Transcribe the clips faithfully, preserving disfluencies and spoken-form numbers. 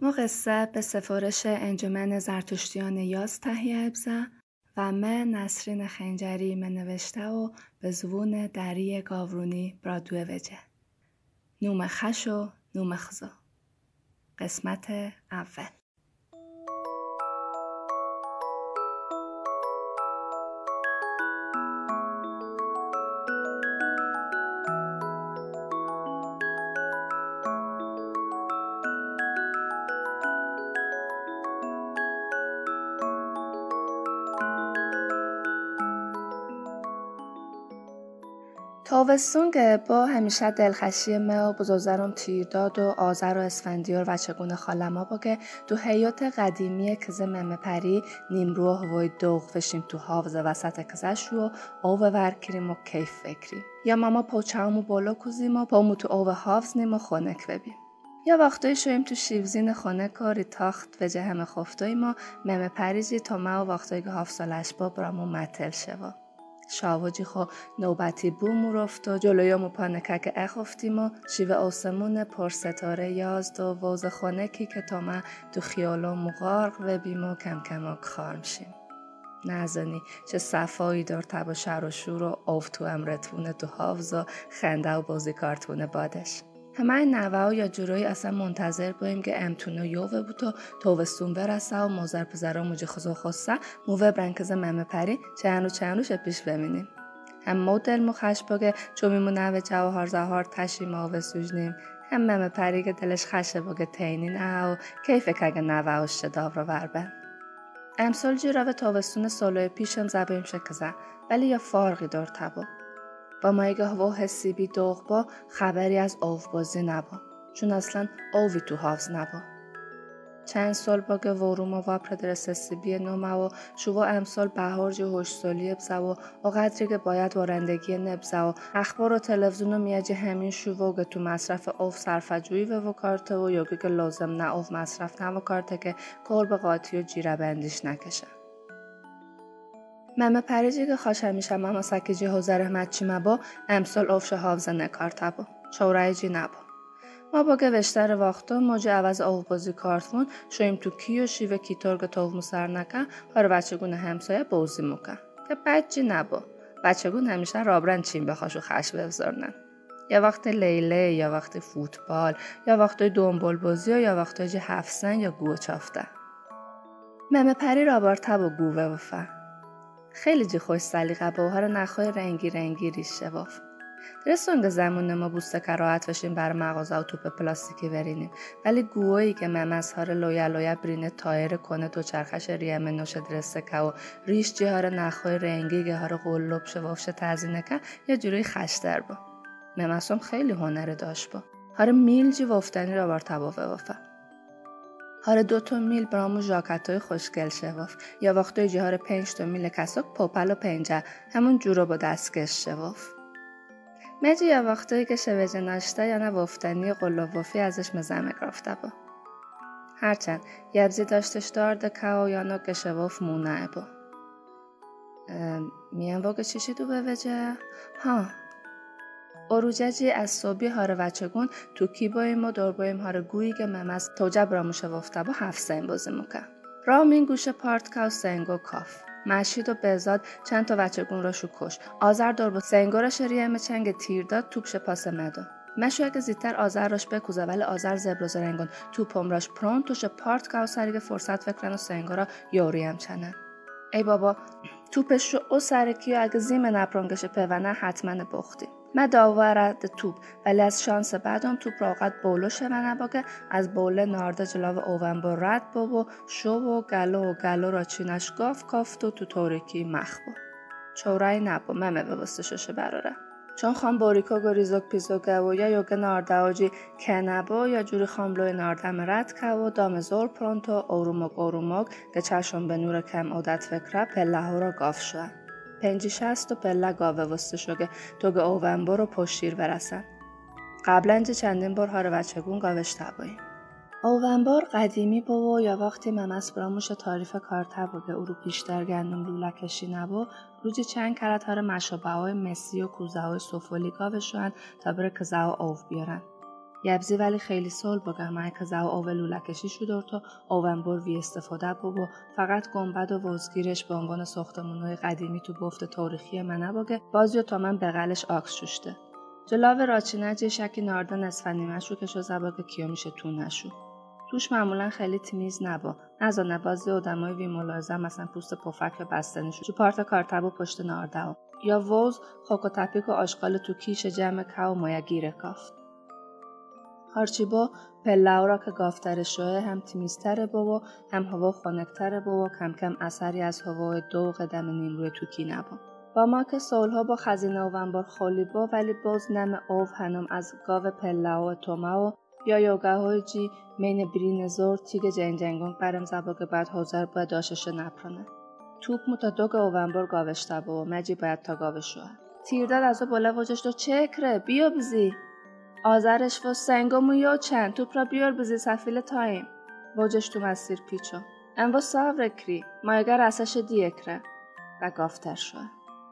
ما قصه به سفارش انجمن زرتشتیان یاز تهیه ابزه و من نسرین خنجری من نوشته و به زبون دری گاورونی برادوه وجه. نوم خش و نوم خزا. قسمت اول. تابستون که با همیشه دلخشی ما و بزرگزرم تیرداد و آذر و اسفندیار و چگونه خالما با که تو حیات قدیمی کزه ممه پری نیمروه وی دوغ فشیم تو حافظ وسط کزش و اوه ورکریم و کیف فکریم. یا ماما پوچهامو بالا کوزیم و پامو تو اوه حافظ نیم و خونک ببیم. یا وقتایی شویم تو شیوزین خونه کاری تاخت و جه همه خفتای ما ممه پریجی تا ما و وقتایی که هفت سالش با برامو متل شوا. شاوجی خو نوبتی بومو رفت و جلویامو پانکک اخفتیم و شیوه آسمون پر ستاره یازد و ووز خونکی که تا من تو خیالامو غارق و بیمو کم کم خارم شیم. نزانی چه صفایی دار تب و شر و شور و آف تو امرتونه تو حافظ و خنده و بازی کارتونه بادش. همه این نوه یا جورایی اصلا منتظر باییم که امتونه یوه بود و توستون برسه و موزر پزرا موجی خزو خسته موه برنکز ممه پری چهن رو چهن روش پیش بمینیم. هم مدل مخش باگه چومیمو نوه جواهر زهار تشیم آوه سوجنیم. هم ممه پری که دلش خشه باگه تینین او کیفه که اگه نوه هاش داو رو وربن. امسال جیراوه توستون سالوی پیشم زبایم شکزه ولی یا فارقی دار تبا. با مایگه هوا حسی بی دوغ با خبری از آف بازی نبا چون اصلا آوی تو حافظ نبا. چند سال باگه وروم و پردرسسی بی نومه و شوا امسال بهار جه هوش سالی بزه و اقدری که باید وارندگی نبزه و اخبار و تلویزیون و میاجه همین شوا که تو مصرف آف صرفجویی و وکارته و یاگه که لازم نه آف مصرف نه وکارته که کار به قاطی و جیره بندیش نکشه. ممه پریجی که خوش همیشه ماما سکیجی حوزه رحمت چی مبا امسال افش حافظه نکارته با چورای جی نبا. ما با گوشتر وقتا موجه عوض آف بازی کارتون شویم تو کی و شیوه کی ترگ توف مسر نکن هر بچگونه همسایه بازی مکن که بد جی نبا. بچگون همیشه رابرن چیم بخواشو خش بفزارنن. یا وقت لیله یا وقت فوتبال یا وقت دنبال بازی یا وقت جی هفسن یا گوه چافته. ممه پری رابرته با گوه وفه. خیلی جی خوش سلیقه با هر نخای رنگی رنگی ریش شواف. درستون که زمون ما بوسته کراحت وشیم بر مغازه و توپ پلاستیکی برینیم ولی گوهایی که ممز هار لویا لویا برینه تایر کنه تو چرخش ریم نوشه درسته که و ریش جی هار نخای رنگی که هار قلوب شوافشه تزینه که یا جوری خشتر با. ممزم خیلی هنره داشت با. هار میل جی وفتنی را بار تبافه وفه. هر دو تا میل برامو ژاکتای خوشگل شواف یا وقتای جهار پنج تا میل کساک پاپل و پنجه همون جورا با دستکش شواف. مجی یا وقتایی که شویجه ناشته یا نه وفتنی قلاب وفی ازش مزمه گرفته با. هرچند یبزی داشتش دارده که و یا نوک شواف مونه با. میان واقع چیشی دو به وجه؟ ها. اروججی از صوبی هار وچگون تو کی بایم و دور بایم هار گویی که ممز توجه برامو شوافته با هفت سین بازی مکن. رام این گوشه پارت که و سنگو کاف. مشید و بزاد چند تا وچگون را شو کش. آذر دور با سنگو را شریم چنگ تیر داد توپش پاس مدو. مشو اگه زیدتر آذر راش بکوزه ولی آذر زبروز رنگون توپم راش پرون توش پارت که و سریگ فرصت فکرن و سنگو را یوریم چنن. ای بابا توپش رو او سرکی و اگه زیم نپرانگش پونه حتما بختی. من داورد توپ ولی از شانس بعدم توپ را اوقات بولو شونه باگه از بوله نارده جلاو اوون با رد با و شو و گلو و گلو را چینش گاف کافت و تو تورکی مخ با. چورای نبا ممه ببسته ششه براره. چون خان باریکا گریزوک پیزوگه و یا یوگه نارده آجی که نبا یا جوری خاملوی ناردم رد که و دام زور پرونتو اوروموگ اوروموگ که چشم به نور کم عادت فکره پله ها را گاف شوه. پنجی شست و پله گاوه وسته شده تو گه اوون برو پشتیر برسن. قبلا جه چندین بار هار وچگون گاوش تباییم. اوون بار قدیمی با و یا وقتی ممس براموش تعریف کار تباگه او رو پیشتر گندم لولکشی نبا روزی چند کرد هار مشابه های مسی و کوزه های سفولی گاوشوان تا بره کزه و اوف بیارن. یبزی ولی خیلی سال بگه مرکز او اولولکشی شدور تا اوونبور وی استفاده بو فقط گنبد و وزگیرش به عنوان ساختمان‌های قدیمی تو بافت تاریخی منه بگه بازیو تا من بغلش آکس شوشته. جلاو راچینه شکی ناردن اسفندیمشو که شو زباگه کیا میشه تو نشو. توش معمولا خیلی تمیز نبا. نزانه بازی آدمای وی ملاحظه مثلا پوست پفک و بستنشو تو پارت کارتبو پشت نارده یا ووز خاک و تپیک و آشغال تو کیش جمع که و مایا گیره کافت. هرچی با پلاو را که گافتر شوه هم تمیزتره با و هم هوا خنکتره با و کم کم اثری از هوای دو قدم نیمروی توکی نبا. با ما که سالها با خزینه اوونبار خالی با ولی باز نم آو هنم از گاو پلاو و توما و یا یوگه های جی مین برین زور تیگ جنگ جنگون برم زبا که بعد حوزر باید داشتش نپرنه. توپ متا دوگ اوونبار گاوشته با و مجی باید تا گاوشوه. تیرداد از او بالا وجش دو چکره بیا بزی. آذرش و سنگامو یا چند توپ را بیار بزی سفیل تایم. وجش تو مسیر پیچو. ام و ساور کری مایگر اسش دیکره. و گافتر شوه.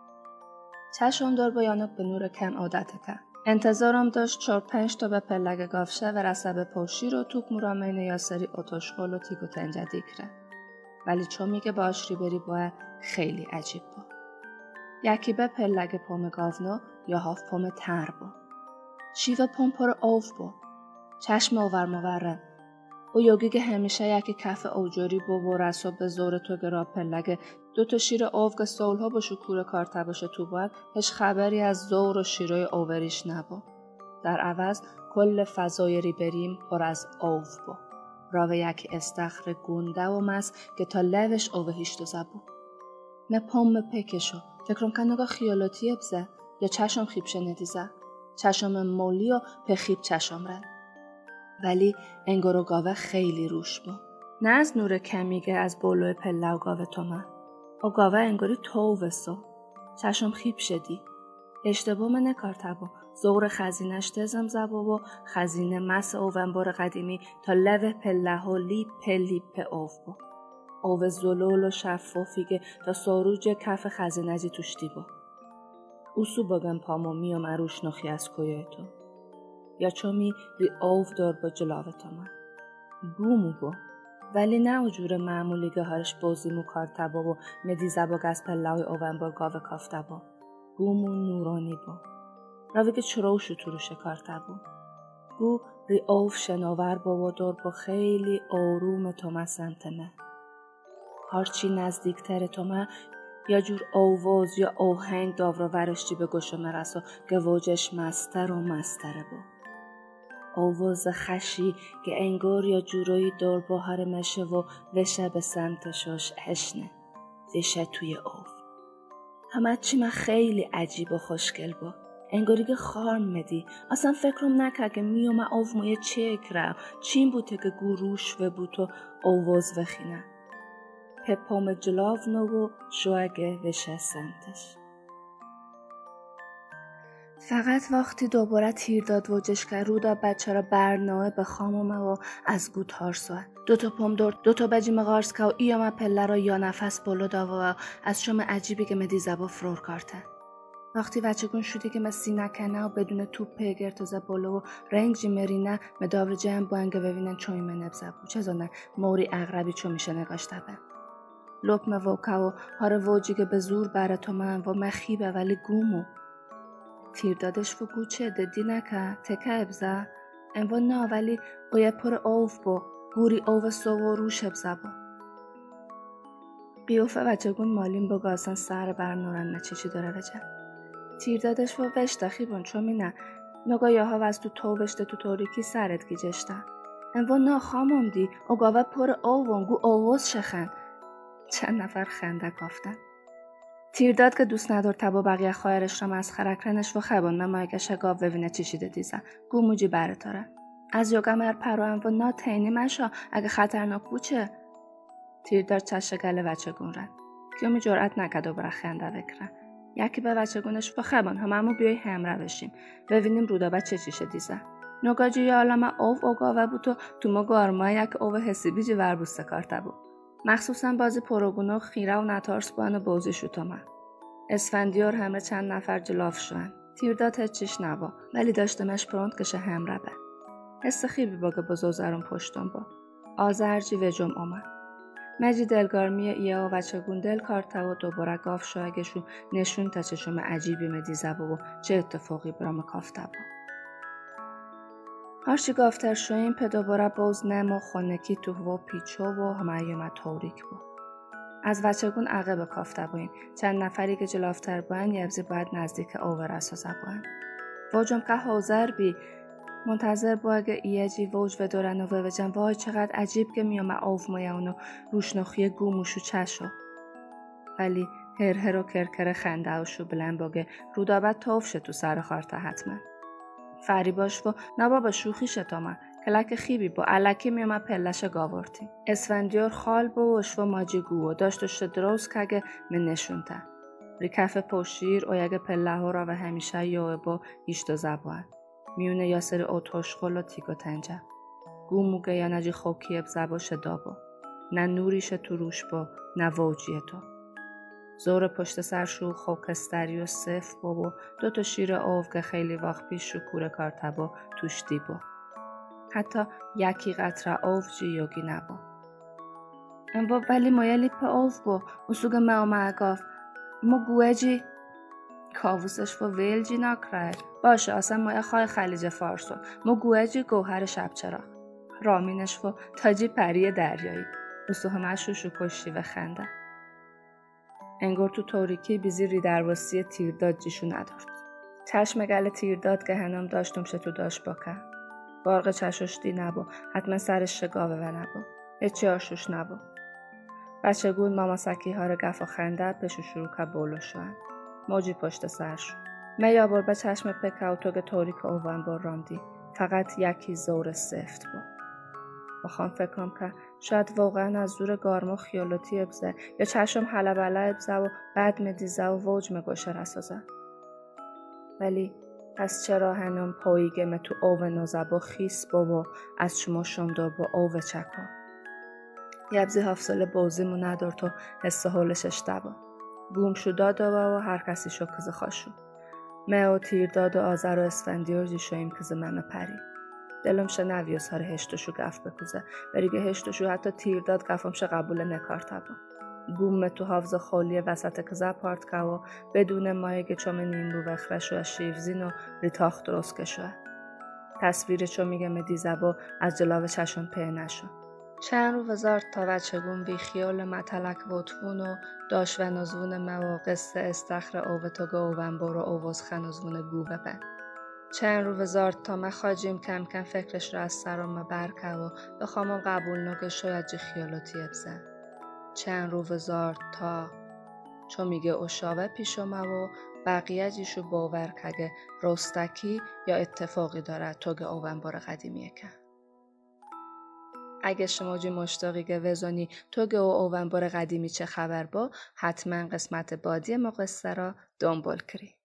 چشم دار بایانک به نور کم عادت که. انتظارم داشت چار پنج تا به پلگ گافشه و رسب پوشی رو توپ مرامین یاسری اتوشغال و تیگو تنجه دیکره. ولی چون میگه باشری بری باید خیلی عجیب با. یکی به پلگ پوم گاونو یا هاف پوم تر با. شیوه پوم پر آف با. چشم آور مورن. او یوگی که همیشه یکی کف اوجوری با و رساب به زور تو گرا پلگ دو تا شیر آف که سالها با شکور کارته باشه تو باید هیچ خبری از زور و شیرای آوریش نبا. در عوض کل فضای ریبریم پر از آف با. راوه یکی استخر گونده و مس که تا لوش آوه هیشتو زبو. نه پام پکشو. فکرم که نگاه خیالاتیه بزه یا چشم خیبشه ندیزه. چشم مولی و پخیب چشم رن. ولی انگارو گاوه خیلی روش با. نه از نور کمیگه از بولوی پله و گاوه تو من. او گاوه انگاری تو وسو. چشم خیب شدی. اشتباه من نکارته با. زور خزینش تزم زبا و خزینه مس اوونبار قدیمی تا لوه پله و لیپ لیپ اوف با. اوه زلول و شفافیگه تا ساروج کف خزینه جی توشتی با. اوسو باگم پامو میام اروش نخی از کویه تو. یا چومی ری اوف دار با جلاوه تا من. گومو با. ولی نه اجور معمولی که هرش بازیمو کارته با و مدیزه با گز پلاوی اوونبار گاوه کافته با. گومو نورانی با. راوی که چروشو تروشه کارته با. گو ری اوف شناور با و دار با خیلی آروم تو من سمتمه. هرچی نزدیکتر تو من یا جور آواز یا آهنگ داورا ورشتی به گوشو مرسو که وجش مستر و مستره با. آواز خشی که انگار یا جورایی دار باهر مشه و وشه به سمتشاش اشنه. وشه توی آف. همه چی من خیلی عجیب و خوشگل با. انگاری که خارم مدی. اصلا فکرم نکه که میوم آف مویه چکره. چین بوده که گروش و بوتو آواز وخینه. پپام جلاو نو و شوگه وشه سمتش. فقط وقتی دوباره تیر داد وجش که رو دا بچه را برنامه به خامومه و از گوت هارسوه. دو تا پام دور دو تا بجی مغارس که و ایام پله را یا نفس بلو دا و از شم عجیبی که مدی زبا فرور کارته. وقتی بچه گون شدی که من سینه کنه و بدون توپ پیگر تو زبالو و رنگ جی مرینه مدابر جمع بانگه ببینن چوی منب زبو. چه زانه موری اغربی چو میشه نگاشته به. لکمه وکه و هار وجی که به زور بره تو من و مخیبه ولی گومو. تیر دادش و گوچه ددی نکه تکه ابزه انوا نا ولی اویه پر اوف با گوری اوف سو و روش ابزه با قیوفه و چگون مالیم با گاسن سر برنورن نچشی داره وجه تیر دادش و وشته خیبون چومینه نگاه یاها وز تو تو وشته تو توریکی سرت گیجشته انوا نا خامم دی اوگاوه پر اوون گو اووز شخن چند نفر خنده کافتن تیرداد که دوست ندار تبا بقیه خواهرش را مسخره کنش و خبان ممایگه شگاو ببینه چیشیده دیزه. گو موجی بره تاره. از یوگا مر پروان و نا تینی مشا اگه خطرناک بوچه. تیرداد چشه گله وچه گون رن. کیومی جرأت نکد و برا خنده بکره. یکی به وچه گونش و خبان هممو بیای هم روشیم. ببینیم رودا با چه چیشه دیزه. نگاجی یا علامه اوف اوگاوه بودو تو مگو آرمای یک اوه حسی بیجی وربوسته کارته بود. مخصوصا بازی پروگونو خیره و نتارس بانو بازی شوتامه. اسفندیار همه چند نفر جلاف شوند. تیرداد هچیش نبا ولی داشتمش پروند کشه هم ربه. حس خیبی باگه بزوزارم پشتم با. آزرجی و جم آمد. مجی دلگارمی ایا و چگون دل کارتا و دوباره گاف شاگشو نشون تا چشم عجیبی مدیزه و چه اتفاقی برام کافته با. هرچی گافتر شویم په دوباره باز نما خانکی تو و پیچو و همه تاریک با. از وچگون عقب کافته باییم. چند نفری که جلافتر باین یبزی باید نزدیک آور اساسه باین. واجم که حاضر بی منتظر باید ایه جی واج و دورن و وجن وای چقدر عجیب که میامه آف مایونو روشناخی گوموشو چشو. ولی هر هر و کرکر خنده اوشو بلن باگه رودابت تاف شه تو سر خارتا حتما. فری باش و نبابا شوخی شتامه. کلک خیبی با علکی میامه پلش گاورتی. اسفندیار خال با وش و ماجی گوه داشتش دروز کگه من نشونته. ریکف پوشیر او یگه پله ها را و همیشه یاوه با ایشتو زبان. میونه یا سری اوتوش خلا تیگا تنجه. گوموگه یا نجی خوکیب زباش دابا. نه نوریش تو روش با نه واجیه تو. زور پشت سرشو خوکستری و صف با و دو تا شیر آو که خیلی وقت پیش شو کوره کارتا با توش دی با. حتی یکی قطره آو جی یوگی نبا. با ولی مایه لیپ آو با اصوگ ما اگاف ما گوه جی کاووسش و ویل جی نکره باشه اصلا مایه خواه خلیج فارسو ما گوه جی گوهر شب چرا رامینش و تاجی پری دریایی اصوه مشو شو کشی و خنده انگار تو تاریکی بیزی ری درواسی تیرداد جیشو ندارد چشم گل تیرداد که هنم داشتم شتو داشت باکه بارغ چشوش دی نبا حتما سرش شگاوه و نبا هیچی آشوش نبا بچه گون ماما سکی ها رو گفا خنده پشو شروع که بولو شوند موجی پشت سر شد. میا بار به چشم پکاو توگ تاریک اوان بار راندی. فقط یکی زور سفت با. بخوام فکرم که شاید واقعا از زور گارما خیالاتی ابزه یا چشم حلبله ابزه و بعد مدیزه و ووج مگوشه رسازه. ولی پس چرا هنم پاییگه me تو اوه نوزه با خیس با و از شما شمدار با اوه چکا. یبزی حفظال بازیمو ندار تو حس حالش اشتبا. گوم شو دادا و هر کسی شو کز خاشو. مه و تیر داد و آذر و اسفندیار جی شویم کز ممه پری. دلم شه نویوز هر هشتشو گف بکوزه. بریگه هشتشو حتی تیر داد گفم شه قبول نکارتا با. گوم تو حافظ خالی وسط کزه پارت که و بدون مایگه چوم نیمرو وخرشو از شیفزین و ریتاخت درست کشوه. تصویر چو میگه مدیزه با از جلاو چشم په نشو. چند رو وزارت تا وچگون بی خیال مطلق وطفون و داش و نزون مواقص استخر اووتوگ اوون برو اووز خنزون گوه بند. چند رو وزارت تا مخاجیم کم کم فکرش را از سرام برکه و بخوام قبول نگه شاید جی خیالاتی ابزن. چند رو وزارت تا چو میگه اشاوه پیشومه و بقیه جیشو باور کگه رستکی یا اتفاقی داره توگ اوون بار قدیمیه که. اگه شما جی مشتاقی که وزانی توگ او اوون بار قدیمی چه خبر با حتما قسمت بادی ما قصه را دنبال کری.